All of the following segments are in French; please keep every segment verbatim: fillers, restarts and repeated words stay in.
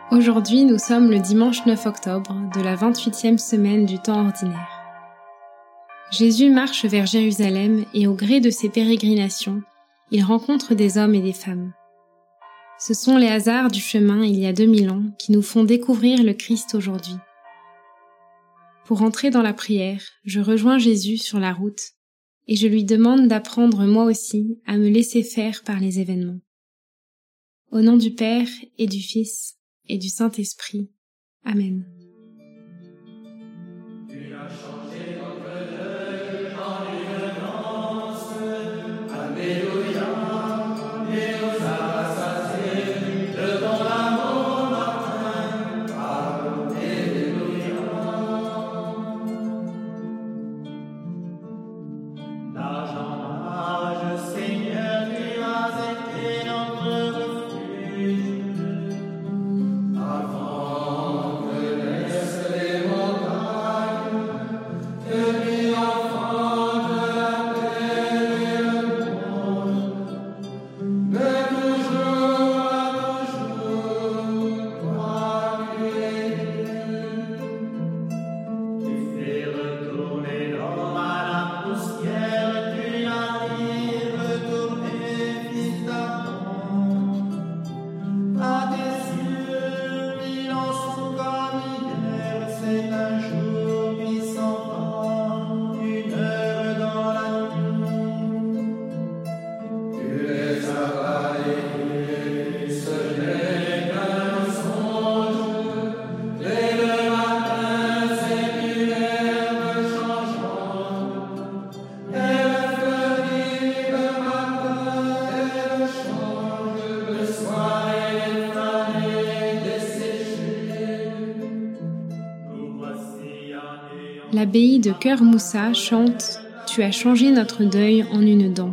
Aujourd'hui, nous sommes le dimanche neuf octobre de la vingt-huitième semaine du temps ordinaire. Jésus marche vers Jérusalem et au gré de ses pérégrinations, il rencontre des hommes et des femmes. Ce sont les hasards du chemin il y a deux mille ans qui nous font découvrir le Christ aujourd'hui. Pour entrer dans la prière, je rejoins Jésus sur la route et je lui demande d'apprendre moi aussi à me laisser faire par les événements. Au nom du Père et du Fils et du Saint-Esprit. Amen. Tu as changé notre deuil en une danse. Alléluia, et nous a rassasiés de ton amour matin. Alléluia. L'âge en âge, Seigneur, tu as été notre refuge. Avant que naissent les montagnes, depuis l'enfant de la terre et le monde, de toujours à toujours, toi tu es Dieu. Tu fais retourner l'homme à la poussière, tu l'as dit retourner, fils d'Adam. À tes yeux, mille ans sont comme hier, c'est un jour qui s'en va, une heure dans la nuit. Tu les as balayés, ce n'est qu'un songe. Dès le matin, c'est une herbe changeante. Elle fleurit le matin, elle change le soir, elle est fanée, desséchée. Nous voici en L'abbaye de Cœur Moussa chante « Tu as changé notre deuil en une danse ».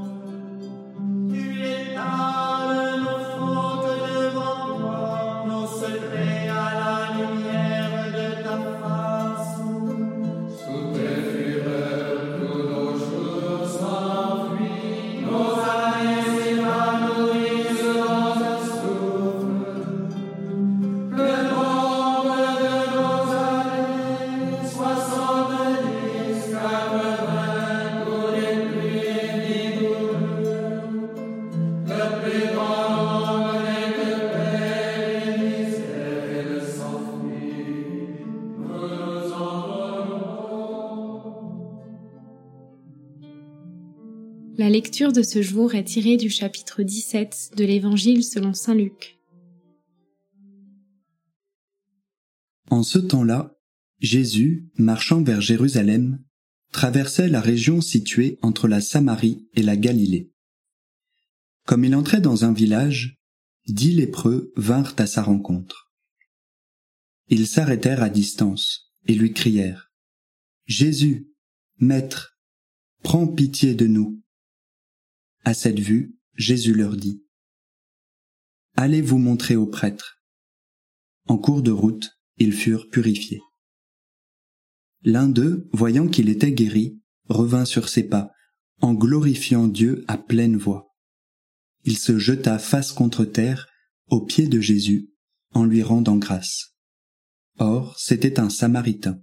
Tu étales nos fautes devant toi, nos secrets à la lumière de ta face. Sous tes fureurs, tous nos jours s'enfuient, nos années s'évanouissent dans un souffle. Le nombre de nos années, soixante-dix, quatre-vingts, pour les plus vigoureux. Le plus grand nombre n'est que peine et misère et le s'enfuit. Nous nous envolons. La lecture de ce jour est tirée du chapitre dix-sept de l'Évangile selon saint Luc. En ce temps-là, Jésus, marchant vers Jérusalem, traversait la région située entre la Samarie et la Galilée. Comme il entrait dans un village, dix lépreux vinrent à sa rencontre. Ils s'arrêtèrent à distance et lui crièrent « Jésus, Maître, prends pitié de nous !» À cette vue, Jésus leur dit « Allez vous montrer au prêtre. » En cours de route, ils furent purifiés. L'un d'eux, voyant qu'il était guéri, revint sur ses pas, en glorifiant Dieu à pleine voix. Il se jeta face contre terre, aux pieds de Jésus, en lui rendant grâce. Or, c'était un Samaritain.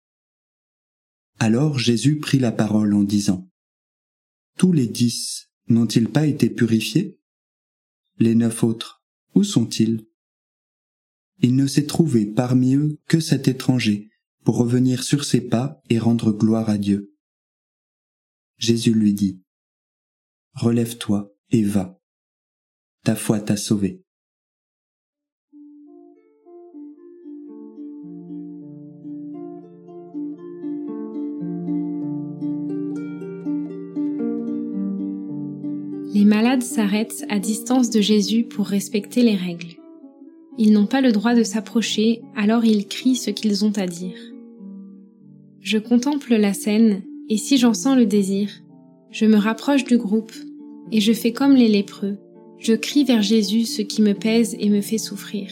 Alors Jésus prit la parole en disant « Tous les dix n'ont-ils pas été purifiés? Les neuf autres, où sont-ils? Il ne s'est trouvé parmi eux que cet étranger, pour revenir sur ses pas et rendre gloire à Dieu. » Jésus lui dit « Relève-toi et va. Ta foi t'a sauvé. » Les malades s'arrêtent à distance de Jésus pour respecter les règles. Ils n'ont pas le droit de s'approcher, alors ils crient ce qu'ils ont à dire. Je contemple la scène, et si j'en sens le désir, je me rapproche du groupe, et je fais comme les lépreux, je crie vers Jésus ce qui me pèse et me fait souffrir.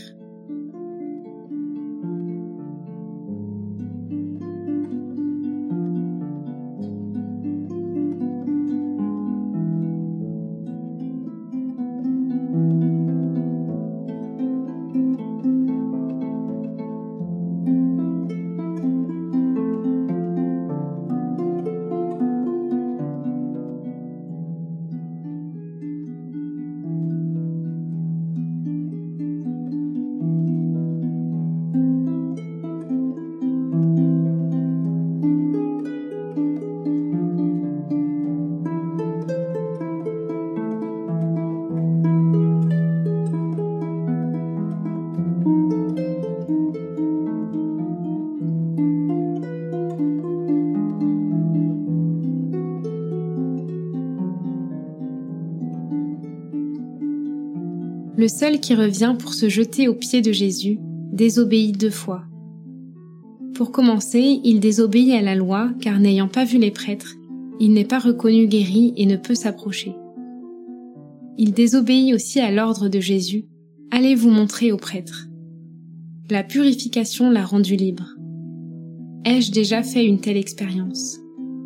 Le seul qui revient pour se jeter aux pieds de Jésus désobéit deux fois. Pour commencer, il désobéit à la loi car n'ayant pas vu les prêtres, il n'est pas reconnu guéri et ne peut s'approcher. Il désobéit aussi à l'ordre de Jésus « Allez vous montrer aux prêtres ». La purification l'a rendu libre. Ai-je déjà fait une telle expérience ?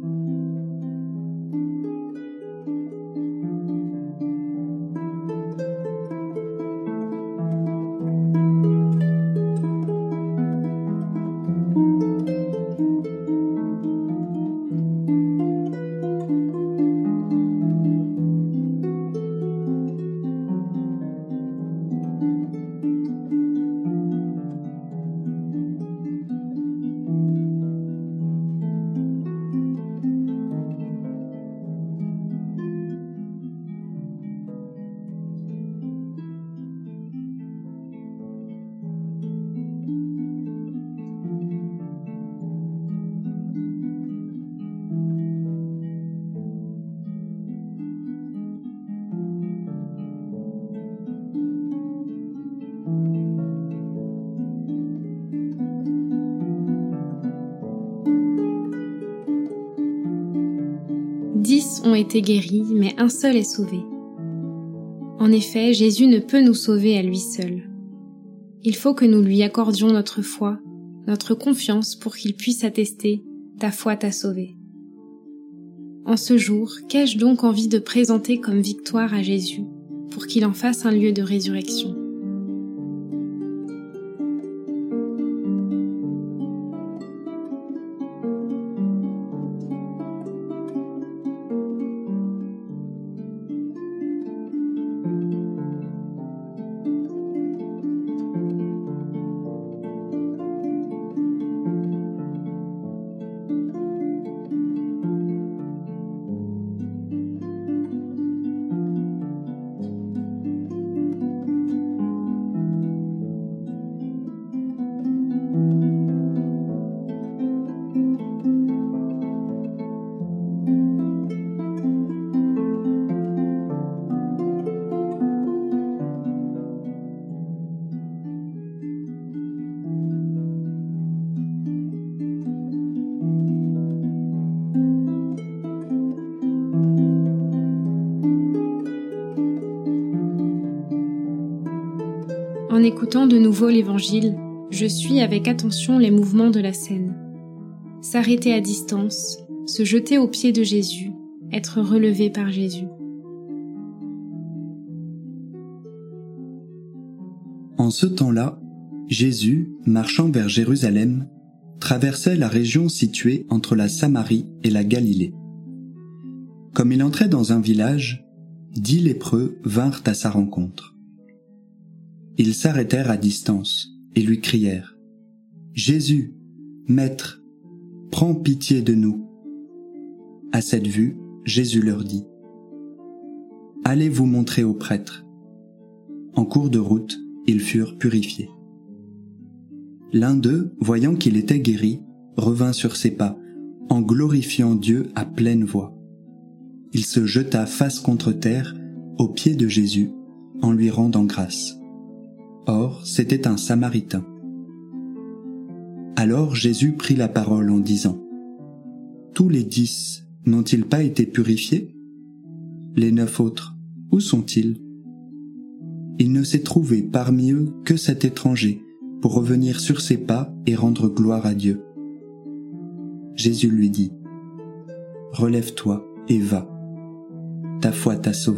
Dix ont été guéris, mais un seul est sauvé. En effet, Jésus ne peut nous sauver à lui seul. Il faut que nous lui accordions notre foi, notre confiance pour qu'il puisse attester « ta foi t'a sauvé ». En ce jour, qu'ai-je donc envie de présenter comme victoire à Jésus pour qu'il en fasse un lieu de résurrection ? En écoutant de nouveau l'Évangile, je suis avec attention les mouvements de la scène. S'arrêter à distance, se jeter aux pieds de Jésus, être relevé par Jésus. En ce temps-là, Jésus, marchant vers Jérusalem, traversait la région située entre la Samarie et la Galilée. Comme il entrait dans un village, dix lépreux vinrent à sa rencontre. Ils s'arrêtèrent à distance et lui crièrent « Jésus, Maître, prends pitié de nous !» À cette vue, Jésus leur dit « Allez vous montrer aux prêtres. » En cours de route, ils furent purifiés. L'un d'eux, voyant qu'il était guéri, revint sur ses pas, en glorifiant Dieu à pleine voix. Il se jeta face contre terre, aux pieds de Jésus, en lui rendant grâce. Or, c'était un Samaritain. Alors Jésus prit la parole en disant « Tous les dix n'ont-ils pas été purifiés? Les neuf autres, où sont-ils? Il ne s'est trouvé parmi eux que cet étranger pour revenir sur ses pas et rendre gloire à Dieu. » Jésus lui dit « Relève-toi et va. Ta foi t'a sauvé. »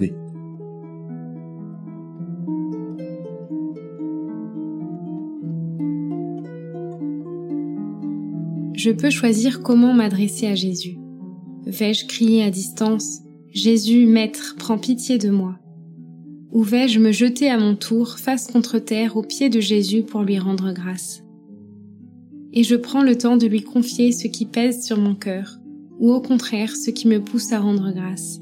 Je peux choisir comment m'adresser à Jésus. Vais-je crier à distance « Jésus, Maître, prends pitié de moi » ou vais-je me jeter à mon tour face contre terre aux pieds de Jésus pour lui rendre grâce? Et je prends le temps de lui confier ce qui pèse sur mon cœur, ou au contraire ce qui me pousse à rendre grâce.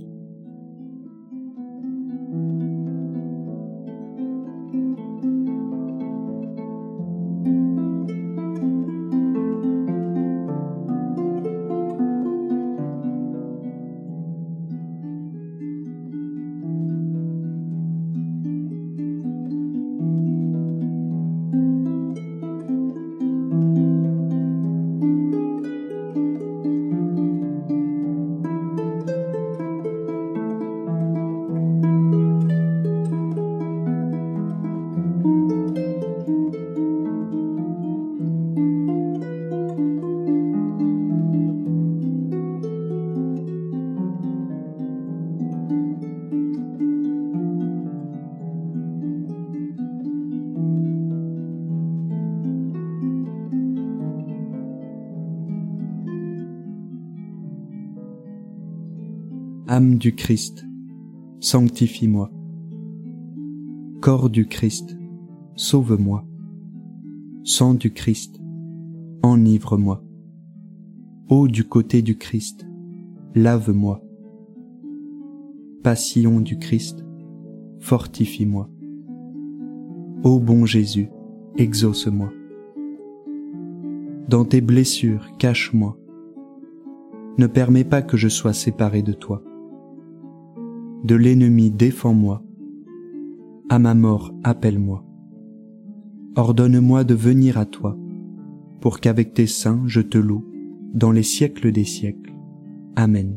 Âme du Christ, sanctifie-moi. Corps du Christ, sauve-moi. Sang du Christ, enivre-moi. Eau du côté du Christ, lave-moi. Passion du Christ, fortifie-moi. Ô bon Jésus, exauce-moi. Dans tes blessures, cache-moi. Ne permets pas que je sois séparé de toi. De l'ennemi, défends-moi. À ma mort, appelle-moi. Ordonne-moi de venir à toi, pour qu'avec tes saints je te loue dans les siècles des siècles. Amen.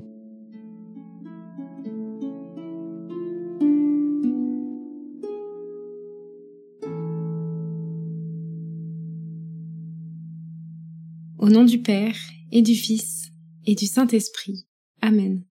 Au nom du Père, et du Fils, et du Saint-Esprit. Amen.